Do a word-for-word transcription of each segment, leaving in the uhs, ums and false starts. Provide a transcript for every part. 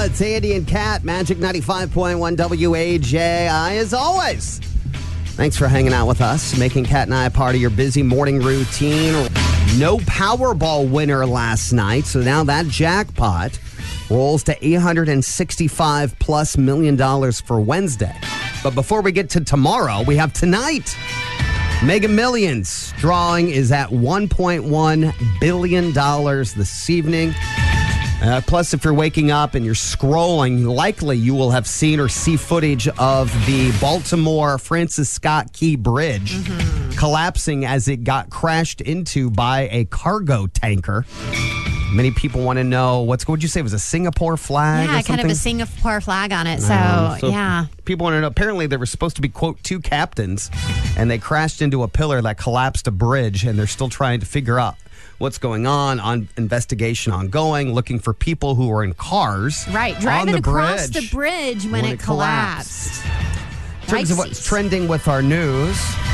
It's Andy and Kat, Magic ninety-five point one W A J I, as always. Thanks for hanging out with us, making Kat and I a part of your busy morning routine. No Powerball winner last night, so now that jackpot rolls to eight hundred sixty-five plus million dollars for Wednesday. But before we get to tomorrow, we have tonight. Mega Millions drawing is at one point one billion dollars this evening. Uh, plus, if you're waking up and you're scrolling, likely you will have seen or see footage of the Baltimore Francis Scott Key Bridge mm-hmm. collapsing as it got crashed into by a cargo tanker. Many people want to know, what's what would you say, it was a Singapore flag Yeah, or something? kind of a Singapore flag on it, so, um, so yeah. People want to know, apparently there were supposed to be, quote, two captains, and they crashed into a pillar that collapsed a bridge, and they're still trying to figure out what's going on, on investigation ongoing, looking for people who were in cars. Right, driving on the across bridge the bridge when, when it, it collapsed. collapsed. In terms of what's trending with our news,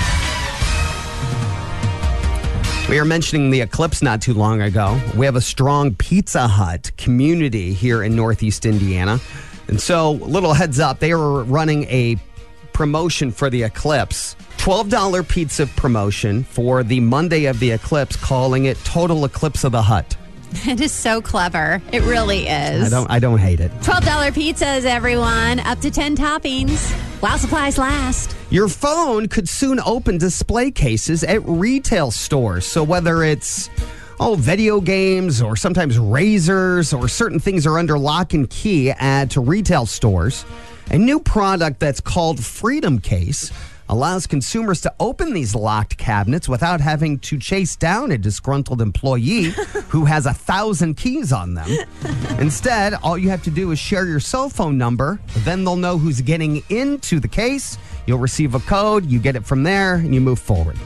we were mentioning the eclipse not too long ago. We have a strong Pizza Hut community here in Northeast Indiana. And so, little heads up, they were running a promotion for the eclipse. twelve dollars pizza promotion for the Monday of the eclipse, calling it Total Eclipse of the Hut. It is so clever. It really is. I don't I don't hate it. twelve dollars pizzas, everyone. Up to ten toppings. While supplies last. Your phone could soon open display cases at retail stores. So whether it's, oh, video games or sometimes razors or certain things are under lock and key at retail stores, a new product that's called Freedom Case allows consumers to open these locked cabinets without having to chase down a disgruntled employee who has a thousand keys on them. Instead, all you have to do is share your cell phone number. Then they'll know who's getting into the case. You'll receive a code. You get it from there, and you move forward.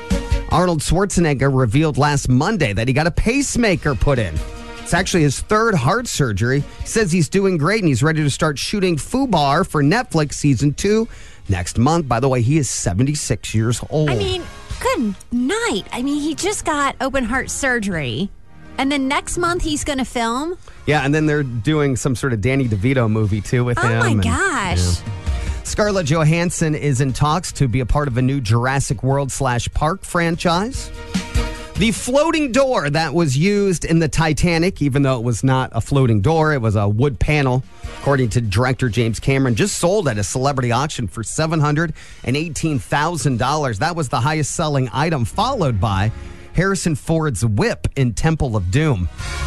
Arnold Schwarzenegger revealed last Monday that he got a pacemaker put in. It's actually his third heart surgery. He says he's doing great, and he's ready to start shooting FUBAR for Netflix season two next month. By the way, he is seventy-six years old. I mean, good night. I mean, he just got open heart surgery. And then next month he's going to film. Yeah, and then they're doing some sort of Danny DeVito movie, too, with oh him. Oh, my and, gosh. Yeah. Scarlett Johansson is in talks to be a part of a new Jurassic World slash Park franchise. The floating door that was used in the Titanic, even though it was not a floating door, it was a wood panel, according to director James Cameron, just sold at a celebrity auction for seven hundred eighteen thousand dollars. That was the highest selling item, followed by Harrison Ford's whip in Temple of Doom.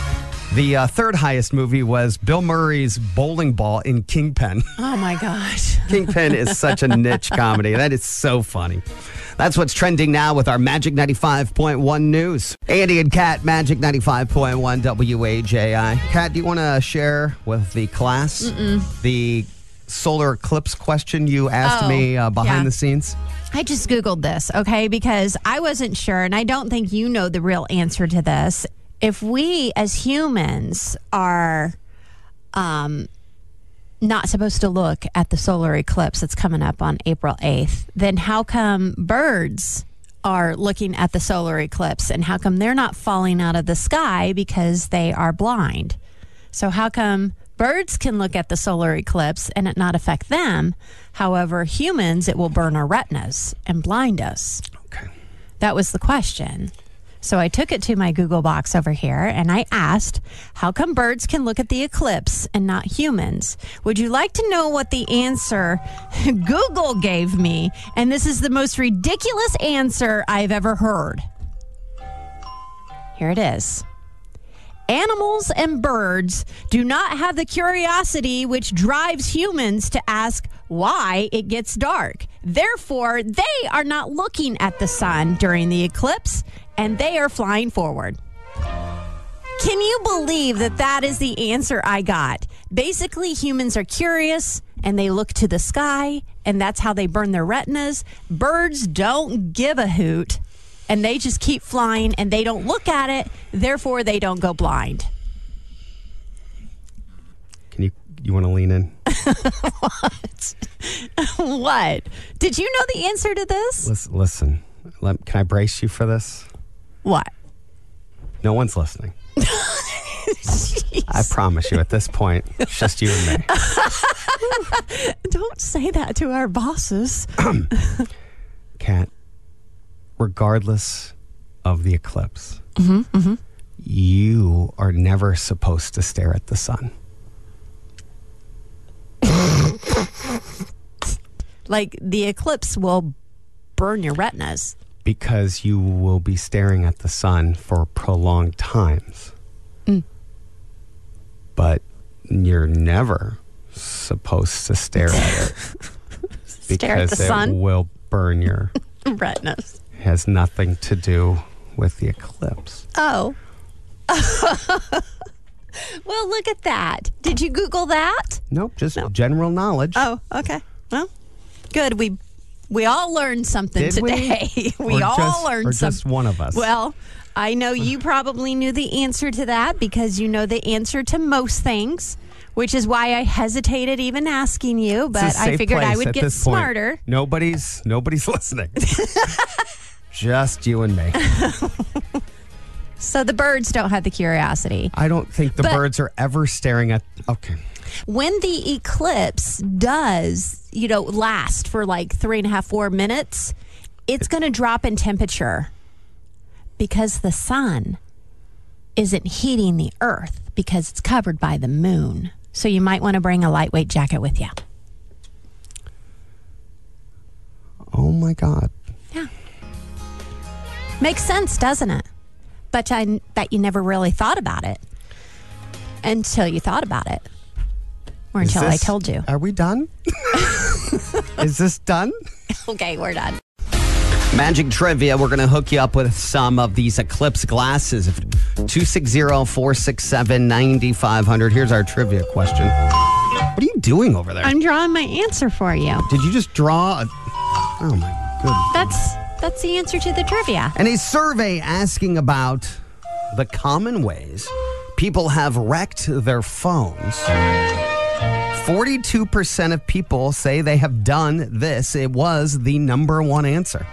The uh, third highest movie was Bill Murray's bowling ball in Kingpin. Oh, my gosh. Kingpin is such a niche comedy. That is so funny. That's what's trending now with our Magic ninety-five point one news. Andy and Kat, Magic ninety-five point one W A J I. Kat, do you want to share with the class Mm-mm. the solar eclipse question you asked oh, me uh, behind yeah. the scenes? I just Googled this, okay, because I wasn't sure, and I don't think you know the real answer to this. If we as humans are um, not supposed to look at the solar eclipse that's coming up on April eighth, then how come birds are looking at the solar eclipse, and how come they're not falling out of the sky because they are blind? So how come birds can look at the solar eclipse and it not affect them? However, humans, it will burn our retinas and blind us. Okay. That was the question. So I took it to my Google box over here and I asked, how come birds can look at the eclipse and not humans? Would you like to know what the answer Google gave me? And this is the most ridiculous answer I've ever heard. Here it is. Animals and birds do not have the curiosity which drives humans to ask why it gets dark. Therefore, they are not looking at the sun during the eclipse, and they are flying forward. Can you believe that that is the answer I got? Basically, humans are curious, and they look to the sky, and that's how they burn their retinas. Birds don't give a hoot, and they just keep flying, and they don't look at it. Therefore, they don't go blind. Can you you want to lean in? What? What? Did you know the answer to this? Listen, listen. Let, can I brace you for this? What? No one's listening. I promise you, at this point, it's just you and me. Don't say that to our bosses. Kat, regardless of the eclipse, Mm-hmm, mm-hmm. you are never supposed to stare at the sun. Like the eclipse will burn your retinas. Because you will be staring at the sun for prolonged times. Mm. But you're never supposed to stare at it. Stare at the because sun? it will burn your Retinas. has nothing to do with the eclipse. Oh. Well, look at that. Did you Google that? Nope, just No. general knowledge. Oh, okay. Well, good. We we all learned something Did we? today. We, Or all just- learned or something. just one of us? Well, I know you probably knew the answer to that because you know the answer to most things, which is why I hesitated even asking you, It's a but I safe figured I place would at get this point. smarter. Nobody's nobody's listening. Just you and me. So the birds don't have the curiosity. I don't think the But- birds are ever staring at. Okay. When the eclipse does, you know, last for like three and a half, four minutes, it's going to drop in temperature because the sun isn't heating the earth because it's covered by the moon. So you might want to bring a lightweight jacket with you. Oh my God. Yeah. Makes sense, doesn't it? But I bet you never really thought about it until you thought about it. Or Is until I this- told you. Are we done? Is this done? Okay, we're done. Magic Trivia, we're going to hook you up with some of these eclipse glasses. two six zero, four six seven, nine five zero zero. Here's our trivia question. What are you doing over there? I'm drawing my answer for you. Did you just draw? A, oh my goodness. That's that's the answer to the trivia. And a survey asking about the common ways people have wrecked their phones. forty-two percent of people say they have done this. It was the number one answer.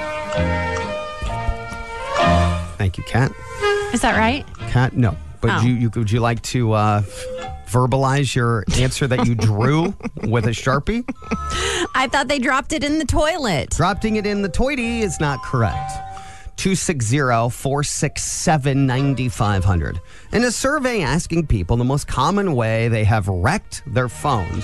Thank you, Kat. Is that right? Kat, no. But Oh. you, you would you like to uh, verbalize your answer that you drew with a Sharpie? I thought they dropped it in the toilet. Dropping it in the toity is not correct. two six zero, four six seven, nine five zero zero. In a survey asking people the most common way they have wrecked their phones,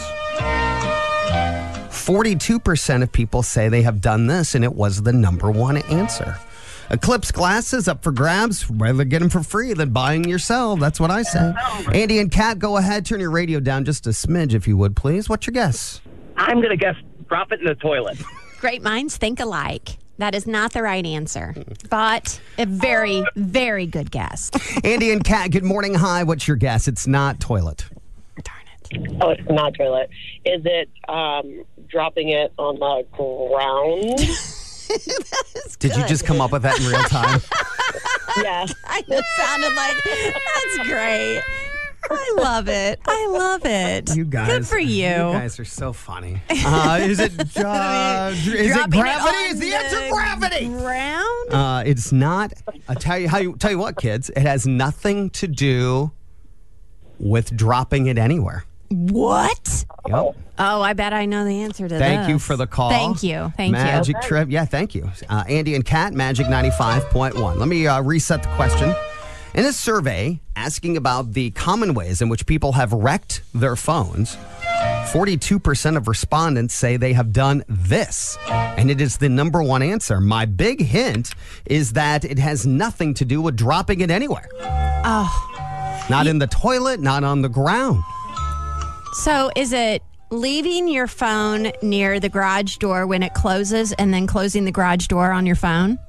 forty-two percent of people say they have done this, and it was the number one answer. Eclipse glasses up for grabs. Rather get them for free than buying yourself. That's what I say. Andy and Kat, go ahead. Turn your radio down just a smidge, if you would, please. What's your guess? I'm going to guess drop it in the toilet. Great minds think alike. That is not the right answer, but a very, very good guess. Andy and Kat, good morning. Hi, what's your guess? It's not toilet. Darn it. Oh, it's not toilet. Is it um, dropping it on the ground? Did you just come up with that in real time? Yes. I know, it sounded like that's great. I love it. I love it. You guys, Good for you. You guys are so funny. Uh, is it uh, is it Dropping gravity? on Is the answer gravity? Ground? Uh, it's not. I tell you how. You tell you what, kids. It has nothing to do with dropping it anywhere. What? Yep. Oh, I bet I know the answer to Thank this. you for the call. Thank you. Thank Magic you. Trip. Yeah, thank you. Uh, Andy and Kat, Magic ninety-five point one. Let me uh, reset the question. In a survey asking about the common ways in which people have wrecked their phones, forty-two percent of respondents say they have done this, and it is the number one answer. My big hint is that it has nothing to do with dropping it anywhere. Oh. Not in the toilet, not on the ground. So is it leaving your phone near the garage door when it closes and then closing the garage door on your phone?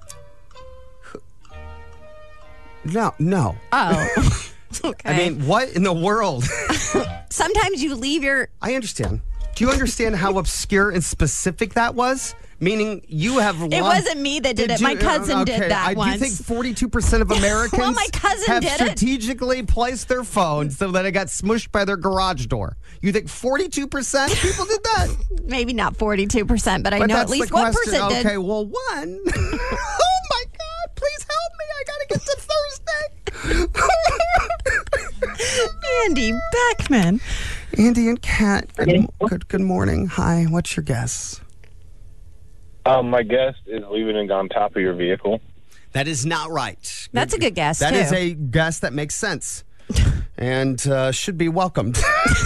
No, no. Oh. Okay. I mean, what in the world? Sometimes you leave your... I understand. Do you understand how obscure and specific that was? Meaning you have It lost- wasn't me that did it. you- My cousin did okay, that I once. do think forty-two percent of Americans Well, my cousin have did it. strategically placed their phone so that it got smushed by their garage door. You think forty-two percent of people did that? Maybe not forty-two percent, but I But know that's at least the one question. person did. Okay, well, one. Oh my God, please help me. I got to get to Thursday. Andy Beckman. Andy and Kat, good, good, good morning. Hi, what's your guess? Um, my guess is leaving it on top of your vehicle. That is not right. That's a good guess, That too. is a guess that makes sense and uh, should be welcomed.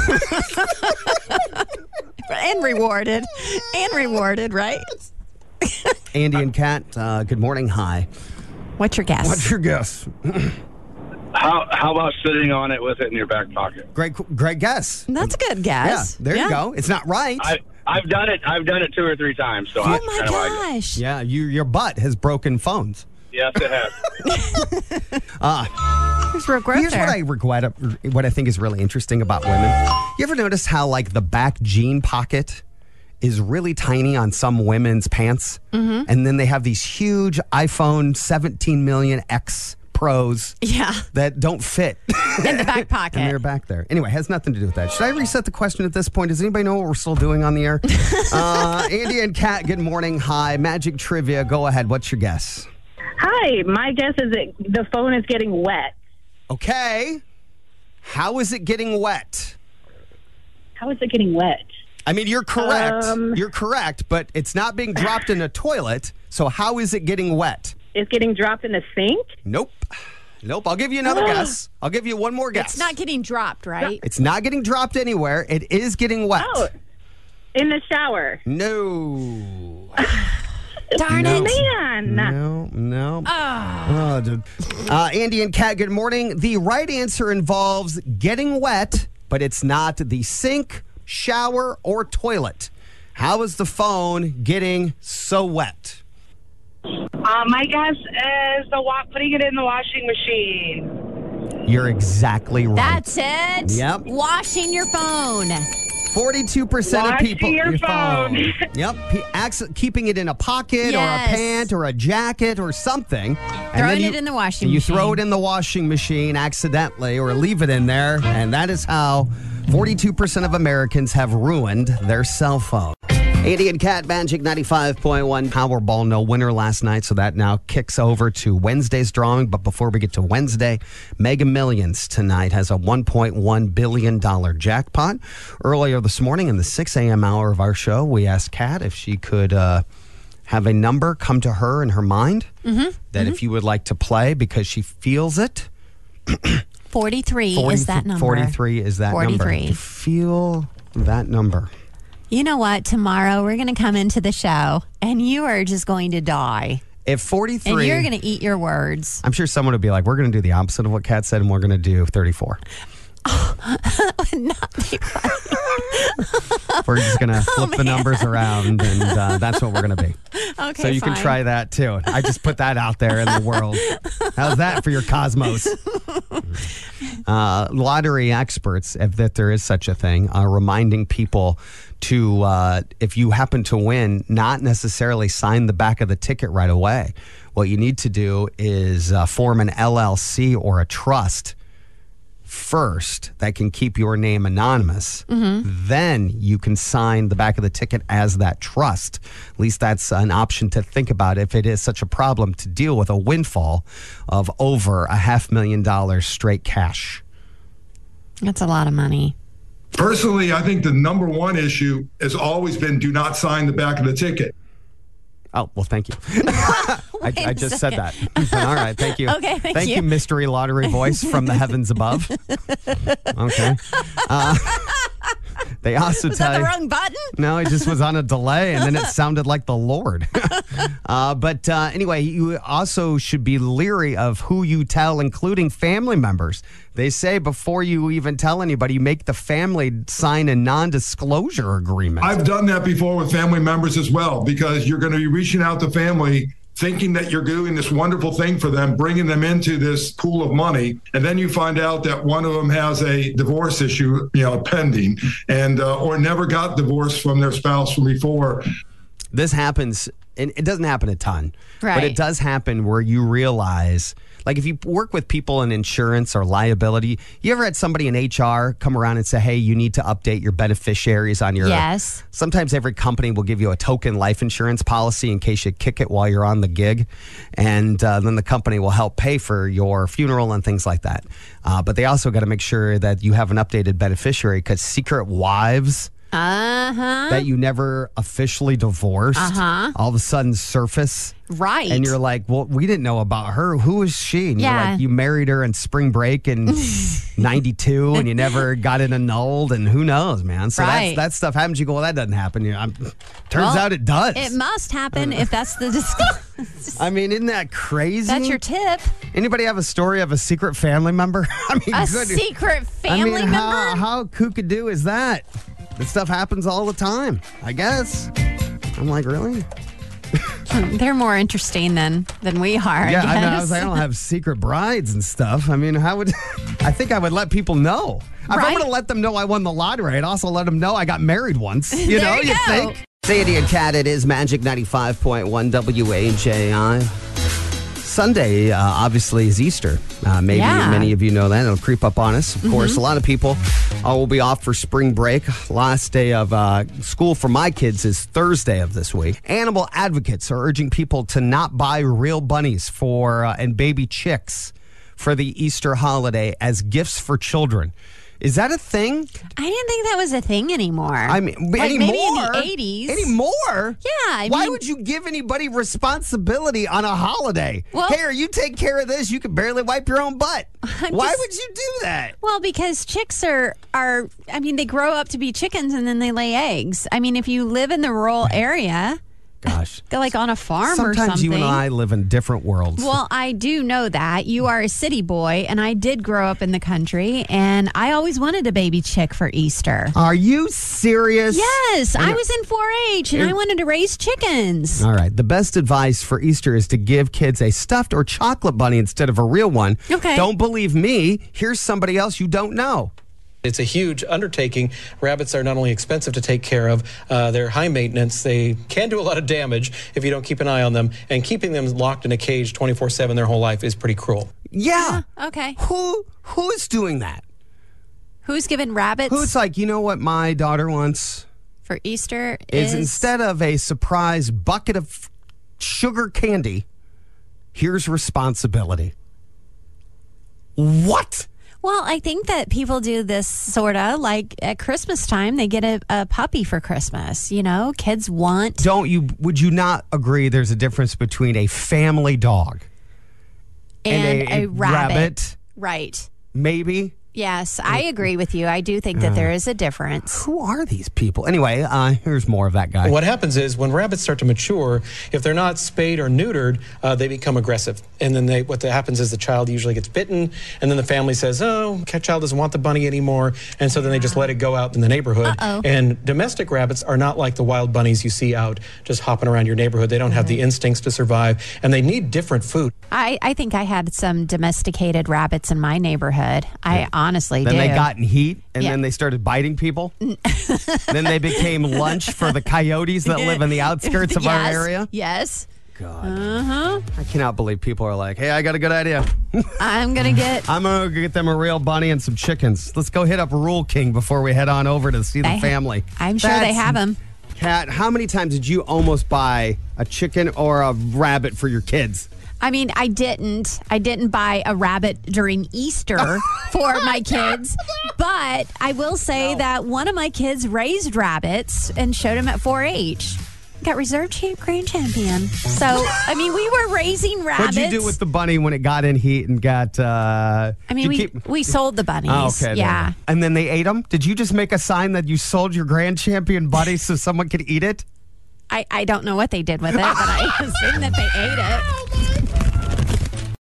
And rewarded. And rewarded, right? Andy and Kat, uh, good morning. Hi. What's your guess? What's your guess? How how about sitting on it with it in your back pocket? Great, great guess. That's a good Yeah, guess. there you go. It's not right. I I've done it. I've done it two or three times. So Oh I my kind of like it. gosh. yeah, you, your butt has broken phones. Yes, it has. There's real growth Here's there. what I regret. What I think is really interesting about women. You ever notice how like the back jean pocket is really tiny on some women's pants, mm-hmm. and then they have these huge iPhone seventeen million X Pros Yeah. that don't fit In the back pocket. and they're back there. Anyway, has nothing to do with that. Should I reset the question at this point? Does anybody know what we're still doing on the air? uh, Andy and Kat, good morning. Hi, Magic Trivia. Go ahead. What's your guess? Hi, my guess is that the phone is getting wet. Okay. How is it getting wet? How is it getting wet? I mean, you're correct. Um, you're correct, but it's not being dropped in a toilet. So how is it getting wet? It's getting dropped in the sink? Nope. Nope. I'll give you another guess. I'll give you one more guess. It's not getting dropped, right? It's not getting dropped anywhere. It is getting wet. Oh, in the shower. No. Darn No. it. Man. No, no. Oh, dude. Uh, Andy and Kat, good morning. The right answer involves getting wet, but it's not the sink, shower, or toilet. How is the phone getting so wet? Uh, my guess is the wa- putting it in the washing machine. You're exactly right. That's it. Yep. Washing your phone. forty-two percent of Washing people. your phone. Yep. P- acc- keeping it in a pocket Yes. or a pant or a jacket or something. And Throwing then you- it in the washing you machine. throw it in the washing machine accidentally or leave it in there. And that is how forty-two percent of Americans have ruined their cell phone. Andy and Kat, Magic ninety-five point one Powerball, no winner last night, so that now kicks over to Wednesday's drawing. But before we get to Wednesday, Mega Millions tonight has a one point one billion dollars jackpot. Earlier this morning in the six a.m. hour of our show, we asked Kat if she could uh, have a number come to her in her mind Mm-hmm. that if you would like to play because she feels it. forty-three forty, is that number. forty-three is that number. forty-three. To feel that number. You know what? Tomorrow we're going to come into the show and you are just going to die. If forty-three... And you're going to eat your words. I'm sure someone would be like, we're going to do the opposite of what Kat said, and we're going to do thirty-four. Not be funny. We're just going to flip the man. numbers around, and uh, that's what we're going to be. Okay, So you fine. can try that, too. I just put that out there in the world. How's that for your cosmos? Uh, lottery experts, if that there is such a thing, are reminding people to, uh, if you happen to win, not necessarily sign the back of the ticket right away. What you need to do is uh, form an L L C or a trust first that can keep your name anonymous. Then you can sign the back of the ticket as that trust. At least that's an option to think about if it is such a problem to deal with a windfall of over a half million dollars straight cash. That's a lot of money. Personally, I think the number one issue has always been do not sign the back of the ticket. Oh, well, thank you. I, Wait I a just said that. second. All right, thank you. Okay, thank you. you. mystery lottery voice from the heavens above. Okay. Uh, they also Was tell that the you. wrong button? No, it just was on a delay, and then it sounded like the Lord. uh, but uh, anyway, you also should be leery of who you tell, including family members. They say before you even tell anybody, make the family sign a non-disclosure agreement. I've done that before with family members as well, because you're going to be reaching out to family thinking that you're doing this wonderful thing for them, bringing them into this pool of money. And then you find out that one of them has a divorce issue, you know, pending, and uh, or never got divorced from their spouse from before. This happens, and it doesn't happen a ton, but Right. it does happen where you realize, Like if you work with people in insurance or liability, you ever had somebody in H R come around and say, hey, you need to update your beneficiaries on your... Yes. Sometimes every company will give you a token life insurance policy in case you kick it while you're on the gig. And uh, then the company will help pay for your funeral and things like that. Uh, but they also got to make sure that you have an updated beneficiary because secret wives... Uh-huh. that you never officially divorced, uh-huh. all of a sudden surface. Right. And you're like, well, we didn't know about her. Who is she? And yeah. you're like, you married her in spring break in ninety-two and you never got it annulled and who knows, man. So right. that's, that stuff happens. You go, well, that doesn't happen. You know, I'm, turns well, out it does. It must happen if that's the discussion. I mean, isn't that crazy? That's your tip. Anybody have a story of a secret family member? I mean, a good. secret family I mean, member? How, how kookadoo is that? This stuff happens all the time, I guess. I'm like, really? They're more interesting than than we are. Yeah, I, I, mean, I was like, I don't have secret brides and stuff. I mean, how would I think I would let people know? If right? I'm going to let them know I won the lottery, I'd also let them know I got married once. You there know, you you go. think? Sandy and Cat, it is Magic ninety-five point one W A J I. Sunday, uh, obviously, is Easter. Uh, maybe yeah. many of you know that. It'll creep up on us. Of mm-hmm. course, a lot of people uh, will be off for spring break. Last day of uh, school for my kids is Thursday of this week. Animal advocates are urging people to not buy real bunnies for uh, and baby chicks for the Easter holiday as gifts for children. Is that a thing? I didn't think that was a thing anymore. I mean, like anymore? Maybe in the eighties. Anymore? Yeah. I Why mean, would you give anybody responsibility on a holiday? Well, Here, you take care of this. You can barely wipe your own butt. I'm Why just, would you do that? Well, because chicks are, are, I mean, they grow up to be chickens and then they lay eggs. I mean, if you live in the rural area... Gosh. Go like on a farm Sometimes or something. Sometimes you and I live in different worlds. Well, I do know that. You are a city boy, and I did grow up in the country, and I always wanted a baby chick for Easter. Are you serious? Yes. I was in four H, and I wanted to raise chickens. All right. The best advice for Easter is to give kids a stuffed or chocolate bunny instead of a real one. Okay. Don't believe me. Here's somebody else you don't know. It's a huge undertaking. Rabbits are not only expensive to take care of, uh, they're high maintenance. They can do a lot of damage if you don't keep an eye on them. And keeping them locked in a cage twenty-four seven their whole life is pretty cruel. Yeah. Uh, okay. Who Who's doing that? Who's giving rabbits? Who's like, you know what my daughter wants? For Easter is, is... instead of a surprise bucket of sugar candy, here's responsibility. What? Well, I think that people do this sort of like at Christmas time. They get a, a puppy for Christmas. You know, kids want. Don't you? Would you not agree? There's a difference between a family dog and, and a, a, a rabbit. rabbit. Right. Maybe. Yes, I agree with you. I do think that there is a difference. Who are these people? Anyway, uh, here's more of that guy. What happens is when rabbits start to mature, if they're not spayed or neutered, uh, they become aggressive. And then they, what happens is the child usually gets bitten, and then the family says, oh, the child doesn't want the bunny anymore. And so then they just let it go out in the neighborhood. Uh-oh. And domestic rabbits are not like the wild bunnies you see out just hopping around your neighborhood. They don't have the instincts to survive, and they need different food. I, I think I had some domesticated rabbits in my neighborhood. I honestly then do. they got in heat, and Yeah. then they started biting people. Then they became lunch for the coyotes that live in the outskirts of yes, our area. Yes. God. Uh-huh. I cannot believe people are like, hey, I got a good idea. I'm going to get... I'm going to get them a real bunny and some chickens. Let's go hit up Rule King before we head on over to see the I- family. I'm sure they have them. Kat, how many times did you almost buy a chicken or a rabbit for your kids? I mean, I didn't. I didn't buy a rabbit during Easter for my kids, but I will say No. that one of my kids raised rabbits and showed them at four H. Got reserve champ, grand champion. So, I mean, we were raising rabbits. What'd you do with the bunny when it got in heat and got? Uh, I mean, did we you keep- we sold the bunnies. Oh, okay. there Yeah. you go. And then they ate them. Did you just make a sign that you sold your grand champion bunny so someone could eat it? I, I don't know what they did with it, but I assume that they ate it.